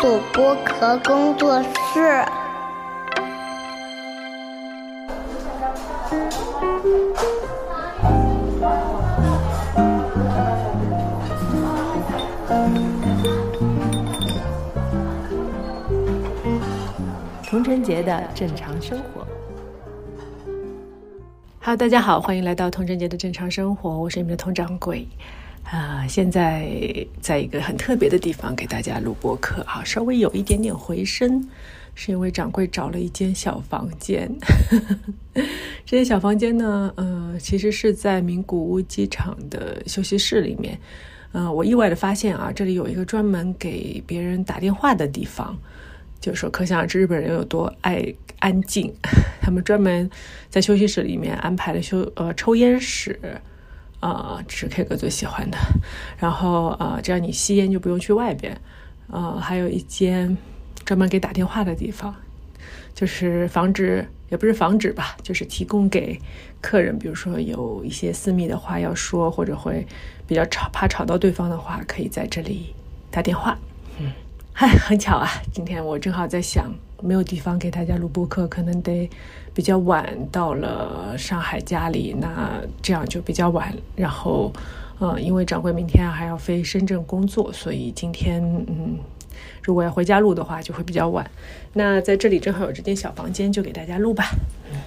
主播壳工作室。 童晨节的正常生活。Hello， 大家好，欢迎来到童晨节的正常生活，我是你们的童掌柜。现在在一个很特别的地方给大家录播客稍微有一点点回声，是因为掌柜找了一间小房间。这间小房间呢，其实是在名古屋机场的休息室里面。我意外的发现这里有一个专门给别人打电话的地方。就是说可想而知日本人有多爱安静，他们专门在休息室里面安排了抽烟室，这是 K 哥最喜欢的。然后这样你吸烟就不用去外边。还有一间专门给打电话的地方，就是防止，也不是防止吧，就是提供给客人，比如说有一些私密的话要说，或者会比较怕吵到对方的话，可以在这里打电话。很巧今天我正好在想，没有地方给大家录播客，可能得比较晚到了上海家里，那这样就比较晚。然后因为掌柜明天还要飞深圳工作，所以今天如果要回家录的话就会比较晚。那在这里正好有这间小房间，就给大家录吧。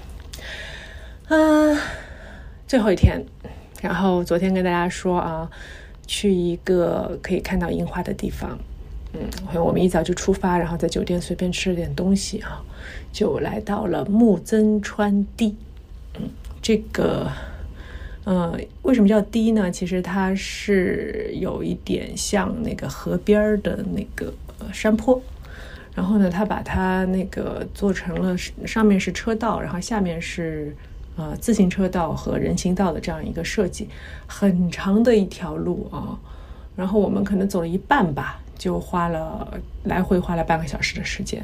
最后一天，然后昨天跟大家说去一个可以看到樱花的地方。我们一早就出发，然后在酒店随便吃了点东西就来到了木曾川堤。这个为什么叫堤呢？其实它是有一点像那个河边的那个山坡，然后呢，它把它那个做成了上面是车道，然后下面是自行车道和人行道的这样一个设计，很长的一条路然后我们可能走了一半吧，就来回花了半个小时的时间。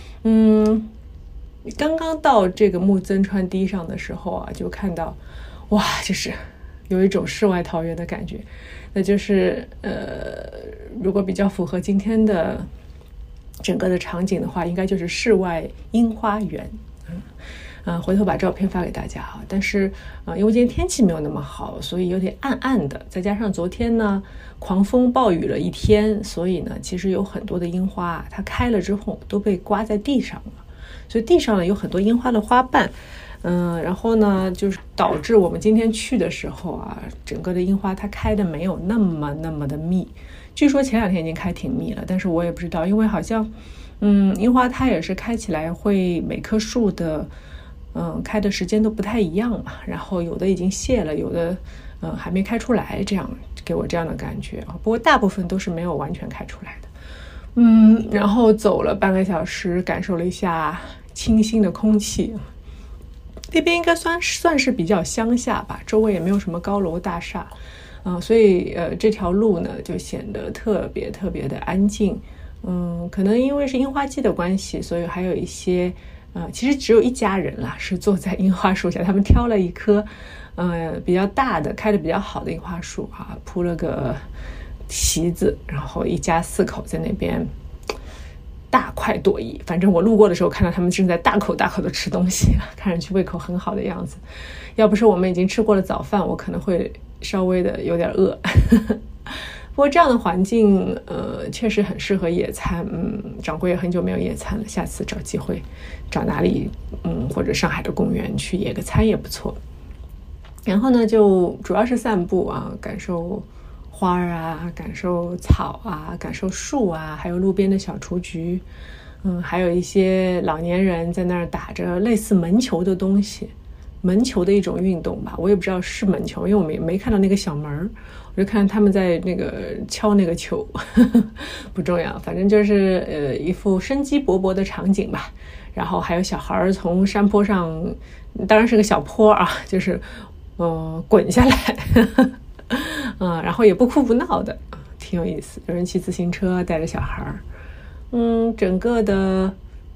刚刚到这个木曾川堤上的时候就看到，哇，就是有一种世外桃源的感觉。那就是如果比较符合今天的整个的场景的话，应该就是世外樱花园。回头把照片发给大家但是因为今天天气没有那么好，所以有点暗暗的，再加上昨天呢狂风暴雨了一天，所以呢其实有很多的樱花它开了之后都被刮在地上了，所以地上呢有很多樱花的花瓣。然后呢就是导致我们今天去的时候整个的樱花它开的没有那么的密。据说前2天已经开挺密了，但是我也不知道，因为好像樱花它也是开起来会每棵树的开的时间都不太一样嘛，然后有的已经谢了，有的还没开出来，这样给我这样的感觉不过大部分都是没有完全开出来的。然后走了半个小时，感受了一下清新的空气。那边应该算是比较乡下吧，周围也没有什么高楼大厦所以这条路呢就显得特别的安静。可能因为是樱花季的关系，所以还有一些其实只有一家人啦，是坐在樱花树下，他们挑了一棵比较大的开的比较好的樱花树铺了个席子，然后一家4口在那边大快朵颐。反正我路过的时候看到他们正在大口的吃东西，看上去胃口很好的样子。要不是我们已经吃过了早饭，我可能会稍微的有点饿。不过这样的环境确实很适合野餐。掌柜也很久没有野餐了，下次找机会找哪里或者上海的公园去野个餐也不错。然后呢就主要是散步感受花感受草感受树还有路边的小雏菊。还有一些老年人在那儿打着类似门球的东西，门球的一种运动吧，我也不知道是门球，因为我没看到那个小门，我就看他们在那个敲那个球。不重要，反正就是一副生机勃勃的场景吧。然后还有小孩从山坡上，当然是个小坡就是滚下来。然后也不哭不闹的，挺有意思。有人骑自行车带着小孩。整个的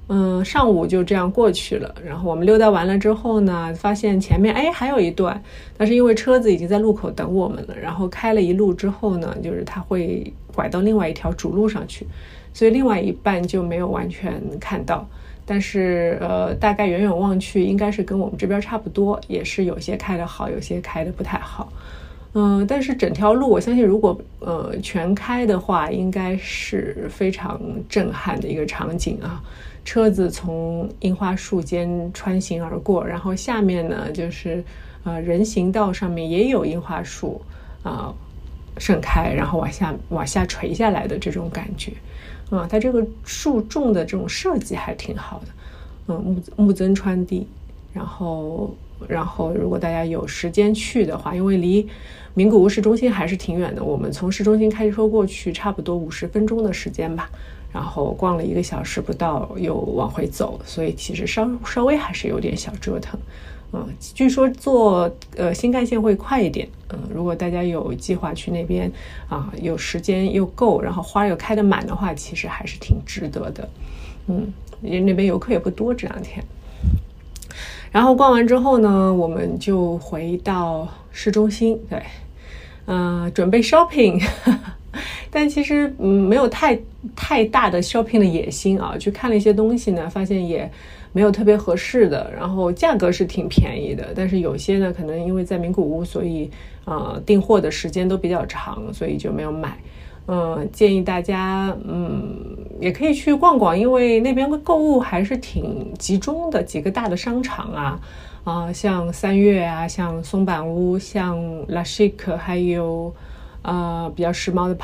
上午就这样过去了。然后我们溜达完了之后呢，发现前面还有一段，但是因为车子已经在路口等我们了，然后开了一路之后呢，就是它会拐到另外一条主路上去，所以另外一半就没有完全看到。但是大概远远望去应该是跟我们这边差不多，也是有些开得好，有些开得不太好。但是整条路我相信如果全开的话，应该是非常震撼的一个场景啊。车子从樱花树间穿行而过，然后下面呢就是人行道上面也有樱花树盛开，然后往下垂下来的这种感觉。它这个树种的这种设计还挺好的。木曾川地，然后如果大家有时间去的话，因为离名古屋市中心还是挺远的，我们从市中心开车过去差不多50分钟的时间吧，然后逛了1个小时不到又往回走，所以其实稍微还是有点小折腾。据说坐新干线会快一点。如果大家有计划去那边有时间又够，然后花又开得满的话，其实还是挺值得的。因为那边游客也不多这2天。然后逛完之后呢，我们就回到市中心，对，准备 shopping 但其实没有太大的 shopping 的野心啊，去看了一些东西呢，发现也没有特别合适的，然后价格是挺便宜的，但是有些呢可能因为在名古屋，所以订货的时间都比较长，所以就没有买。建议大家也可以去逛逛，因为那边的购物还是挺集中的，几个大的商场像三越像松坂屋，像 La Chic， 还有比较时髦的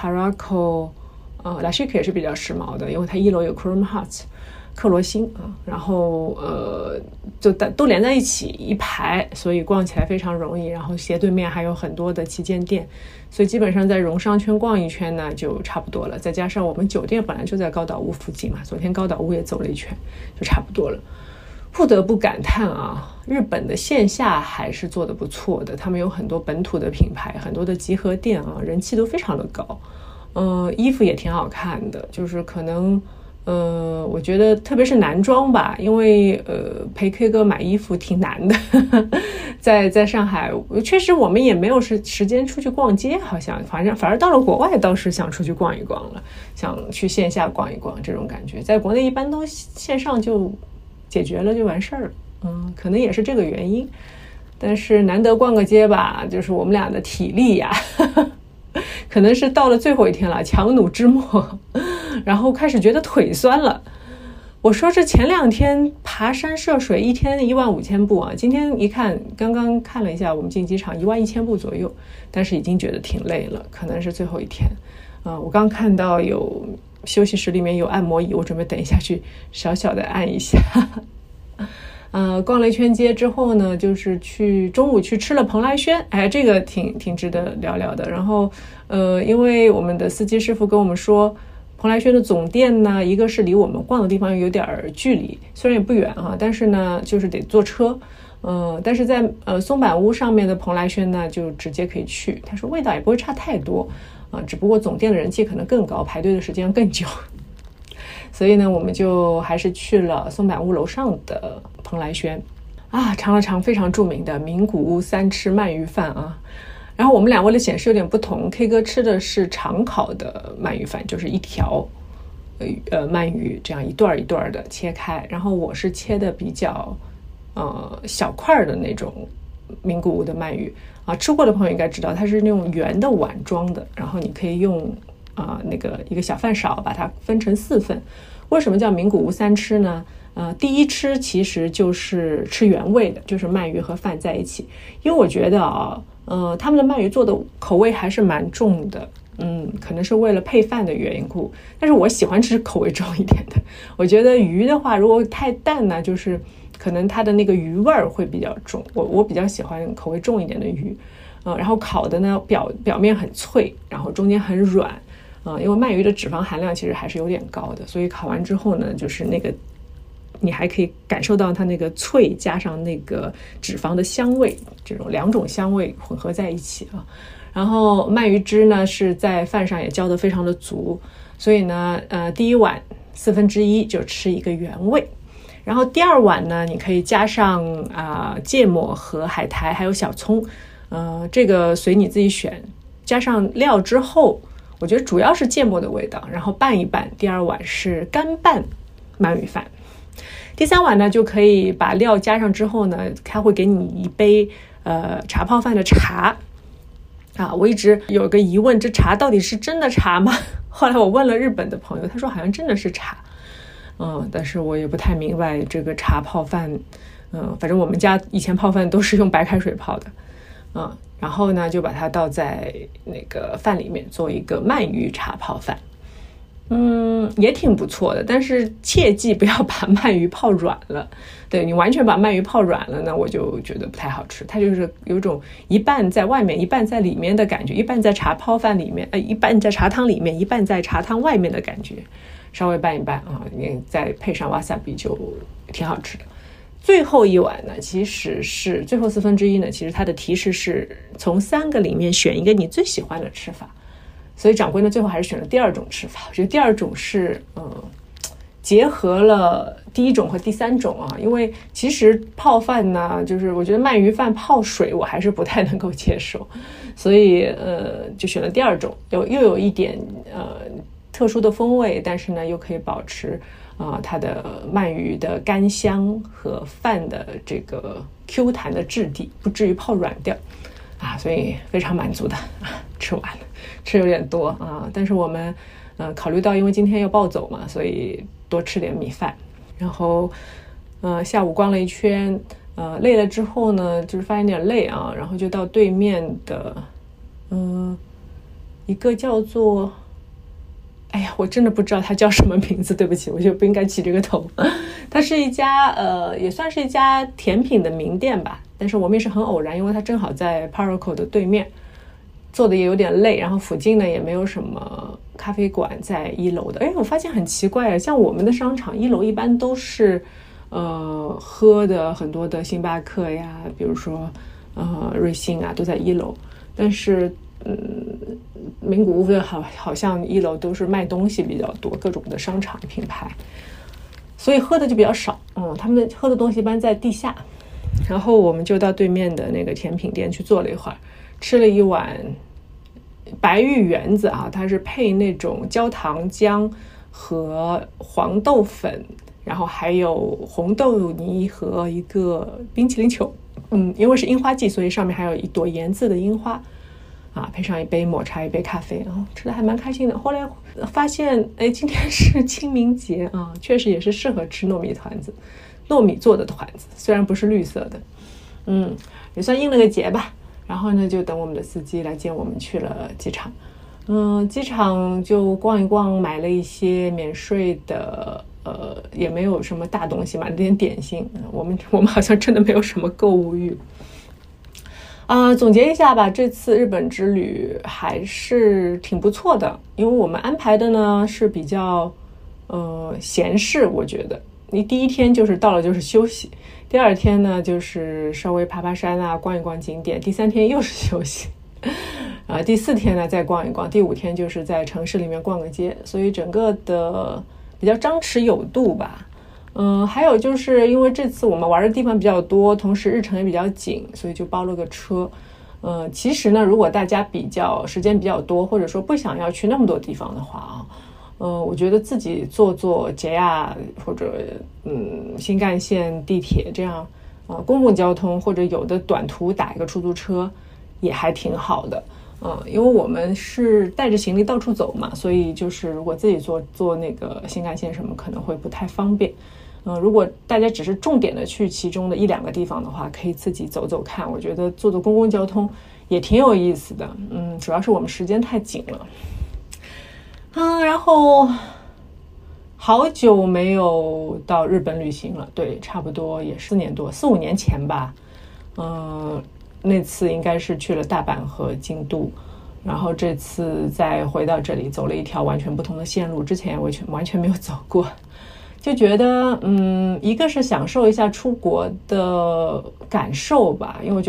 Paraco，La Chic 也是比较时髦的，因为它1楼有 Chrome Hearts 克罗心然后就都连在一起一排，所以逛起来非常容易。然后斜对面还有很多的旗舰店，所以基本上在荣商圈逛一圈呢就差不多了。再加上我们酒店本来就在高岛屋附近嘛，昨天高岛屋也走了一圈，就差不多了。不得不感叹日本的线下还是做得不错的，他们有很多本土的品牌，很多的集合店人气都非常的高。衣服也挺好看的，就是可能我觉得特别是男装吧，因为陪 K 哥买衣服挺难的在上海确实我们也没有时间出去逛街，好像反而到了国外倒是想出去逛一逛了，想去线下逛一逛，这种感觉在国内一般都线上就解决了就完事儿了。可能也是这个原因，但是难得逛个街吧，就是我们俩的体力呀可能是到了最后一天了，强弩之末然后开始觉得腿酸了。我说这前2天爬山涉水一天15000步今天一看，刚刚看了一下我们进机场11000步左右，但是已经觉得挺累了，可能是最后一天。我刚看到有休息室里面有按摩椅，我准备等一下去小小的按一下逛了一圈街之后呢，就是中午去吃了蓬莱轩，这个挺值得聊聊的。然后因为我们的司机师傅跟我们说，蓬莱轩的总店呢，一个是离我们逛的地方有点距离，虽然也不远但是呢就是得坐车。但是在松坂屋上面的蓬莱轩呢，就直接可以去。他说味道也不会差太多只不过总店的人气可能更高，排队的时间更久。所以呢，我们就还是去了松坂屋楼上的蓬莱轩尝了尝非常著名的名古屋3吃鳗鱼饭然后我们俩为了显示有点不同， K 哥吃的是长烤的鳗鱼饭，就是一条鳗鱼这样一段一段的切开，然后我是切的比较小块的那种名古屋的鳗鱼吃过的朋友应该知道，它是那种圆的碗装的，然后你可以用那个一个小饭勺把它分成4份。为什么叫名古屋3吃呢？第一吃其实就是吃原味的，就是鳗鱼和饭在一起。因为我觉得他们的鳗鱼做的口味还是蛮重的，可能是为了配饭的缘故，但是我喜欢吃口味重一点的。我觉得鱼的话如果太淡呢，就是可能它的那个鱼味儿会比较重，我比较喜欢口味重一点的鱼。然后烤的呢表面很脆，然后中间很软因为鳗鱼的脂肪含量其实还是有点高的，所以烤完之后呢，就是那个你还可以感受到它那个脆加上那个脂肪的香味，这种2种香味混合在一起然后鳗鱼汁呢是在饭上也浇得非常的足，所以呢第一碗1/4就吃一个原味。然后第二碗呢，你可以加上芥末和海苔还有小葱，这个随你自己选。加上料之后，我觉得主要是芥末的味道，然后拌一拌。第二碗是干拌鳗鱼饭。第三碗呢，就可以把料加上之后呢，他会给你一杯茶泡饭的茶。我一直有个疑问，这茶到底是真的茶吗？后来我问了日本的朋友，他说好像真的是茶。但是我也不太明白这个茶泡饭，反正我们家以前泡饭都是用白开水泡的，然后呢就把它倒在那个饭里面做一个鳗鱼茶泡饭，也挺不错的，但是切记不要把鳗鱼泡软了。对，你完全把鳗鱼泡软了呢，我就觉得不太好吃。它就是有种一半在外面一半在里面的感觉，一半在茶泡饭里面，一半在茶汤里面，一半在茶汤外面的感觉。稍微拌一拌你再配上 wasabi 就挺好吃的。最后一碗呢，其实是最后1/4呢，其实它的提示是从3个里面选一个你最喜欢的吃法，所以掌柜呢最后还是选了第2种吃法。我觉得第2种是结合了第1种和第3种因为其实泡饭呢，就是我觉得鳗鱼饭泡水我还是不太能够接受，所以就选了第2种，又有一点特殊的风味，但是呢又可以保持它的鳗鱼的干香和饭的这个 Q 弹的质地，不至于泡软掉所以非常满足的吃完了，吃有点多但是我们考虑到因为今天要暴走嘛，所以多吃点米饭。然后下午逛了一圈，累了之后呢，就是发现有点累然后就到对面的一个叫做我真的不知道它叫什么名字，对不起，我就不应该起这个头。它是一家也算是一家甜品的名店吧，但是我们也是很偶然，因为它正好在 Paraco 的对面，做的也有点累，然后附近呢也没有什么咖啡馆在1楼的。我发现很奇怪，像我们的商场1楼一般都是喝的很多的星巴克呀，比如说瑞幸都在1楼，但是名古屋的好像1楼都是卖东西比较多，各种的商场品牌，所以喝的就比较少。他们的喝的东西一般在地下。然后我们就到对面的那个甜品店去坐了一会儿，吃了一碗白玉圆子它是配那种焦糖浆和黄豆粉，然后还有红豆泥和一个冰淇淋球。因为是樱花季，所以上面还有一朵盐渍的樱花配上一杯抹茶一杯咖啡，吃的还蛮开心的。后来发现今天是清明节确实也是适合吃糯米团子，糯米做的团子，虽然不是绿色的也算应了个节吧。然后呢就等我们的司机来接我们去了机场。机场就逛一逛，买了一些免税的也没有什么大东西，买了点点心。我们好像真的没有什么购物欲总结一下吧，这次日本之旅还是挺不错的，因为我们安排的呢是比较闲适。我觉得你第1天就是到了就是休息，第2天呢就是稍微爬爬山逛一逛景点，第3天又是休息第4天呢再逛一逛，第5天就是在城市里面逛个街，所以整个的比较张弛有度吧。还有就是因为这次我们玩的地方比较多，同时日程也比较紧，所以就包了个车。其实呢，如果大家时间比较多，或者说不想要去那么多地方的话我觉得自己坐 JR 或者新干线、地铁这样公共交通，或者有的短途打一个出租车也还挺好的。因为我们是带着行李到处走嘛，所以就是如果自己坐那个新干线什么可能会不太方便。如果大家只是重点的去其中的1-2个地方的话，可以自己走走看，我觉得坐公共交通也挺有意思的。主要是我们时间太紧了。然后好久没有到日本旅行了，对，差不多也4年多，4-5年前吧。那次应该是去了大阪和京都，然后这次再回到这里，走了一条完全不同的线路，之前完全没有走过，就觉得一个是享受一下出国的感受吧，因为我觉得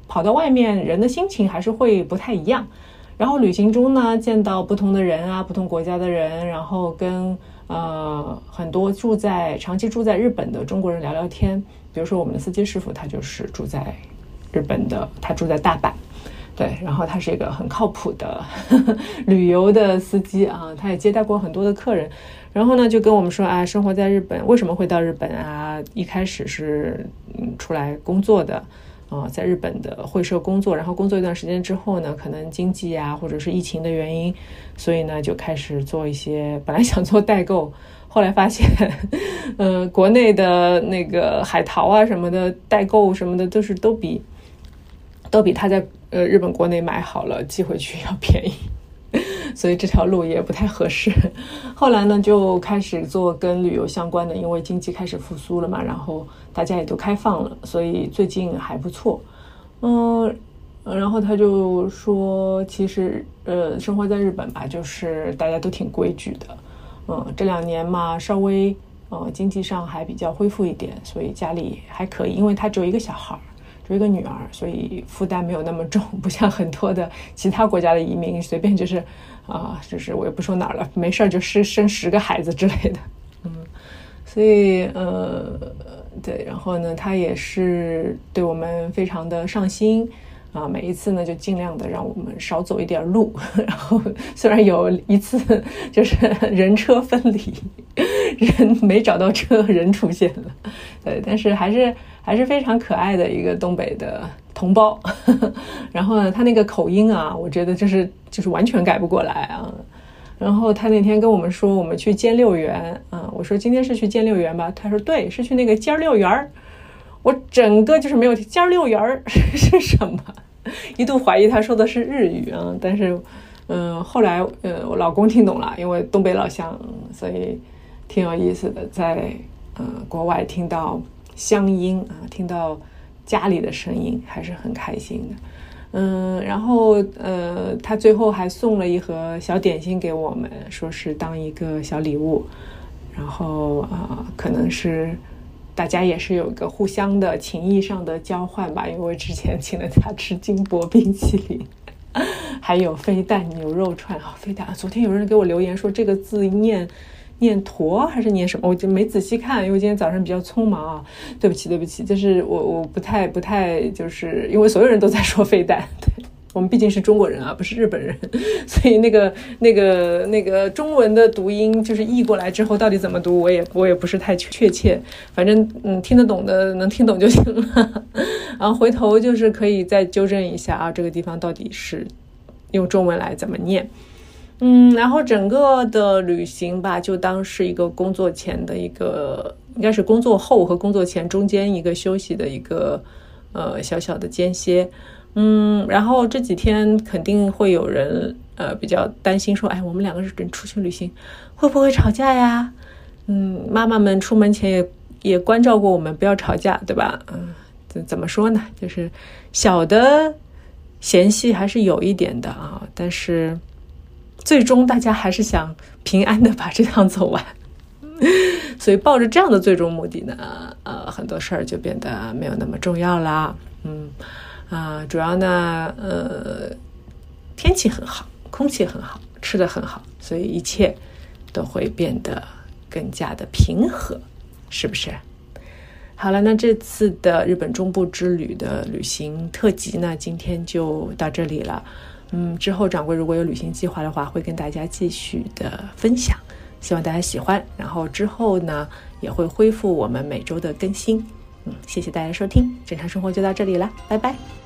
跑到外面，人的心情还是会不太一样。然后旅行中呢，见到不同的人啊，不同国家的人，然后跟很多长期住在日本的中国人聊聊天。比如说我们的司机师傅，他就是住在日本的，他住在大阪，对，然后他是一个很靠谱的旅游的司机啊，他也接待过很多的客人。然后呢，就跟我们说啊，生活在日本，为什么会到日本啊？一开始是出来工作的。在日本的会社工作，然后工作一段时间之后呢，可能经济啊或者是疫情的原因，所以呢就开始做一些，本来想做代购，后来发现国内的那个海淘啊什么的代购什么的都比他在日本国内买好了寄回去要便宜，所以这条路也不太合适。后来呢就开始做跟旅游相关的，因为经济开始复苏了嘛，然后大家也都开放了，所以最近还不错。然后他就说其实生活在日本吧，就是大家都挺规矩的。这2年嘛稍微经济上还比较恢复一点，所以家里还可以，因为他只有一个小孩，只有一个女儿，所以负担没有那么重，不像很多的其他国家的移民随便就是我也不说哪儿了，没事就生10个孩子之类的。所以对，然后呢他也是对我们非常的上心每一次呢就尽量的让我们少走一点路，然后虽然有一次就是人车分离，人没找到车，人出现了，对，但是还是非常可爱的一个东北的同胞。然后呢他那个口音啊，我觉得就是完全改不过来啊。然后他那天跟我们说我们去兼六园我说今天是去兼六园吧，他说对，是去那个兼六园。我整个就是没有兼六园是什么，一度怀疑他说的是日语但是后来我老公听懂了，因为东北老乡，所以挺有意思的，在国外听到乡音听到家里的声音还是很开心的。然后他最后还送了一盒小点心给我们，说是当一个小礼物，然后可能是大家也是有一个互相的情谊上的交换吧，因为我之前请了他吃金箔冰淇淋，还有飞蛋牛肉串。飞蛋，昨天有人给我留言说这个字念驼还是念什么，我就没仔细看，因为今天早上比较匆忙对不起，就是我不太就是因为所有人都在说飞蛋，对，我们毕竟是中国人不是日本人，所以那个中文的读音就是译过来之后到底怎么读我也不是太确切，反正听得懂的能听懂就行了。然后回头就是可以再纠正一下这个地方到底是用中文来怎么念。然后整个的旅行吧，就当是一个工作前的一个，应该是工作后和工作前中间一个休息的一个小小的间歇。然后这几天肯定会有人比较担心说，我们2个人出去旅行会不会吵架呀？妈妈们出门前也关照过我们不要吵架，对吧？怎么说呢？就是小的嫌隙还是有一点的但是最终大家还是想平安的把这趟走完。所以抱着这样的最终目的呢很多事儿就变得没有那么重要了。主要呢天气很好，空气很好，吃得很好，所以一切都会变得更加的平和，是不是？好了，那这次的日本中部之旅的旅行特辑呢，今天就到这里了。之后掌柜如果有旅行计划的话，会跟大家继续的分享，希望大家喜欢。然后之后呢，也会恢复我们每周的更新。谢谢大家收听，正常生活就到这里了，拜拜。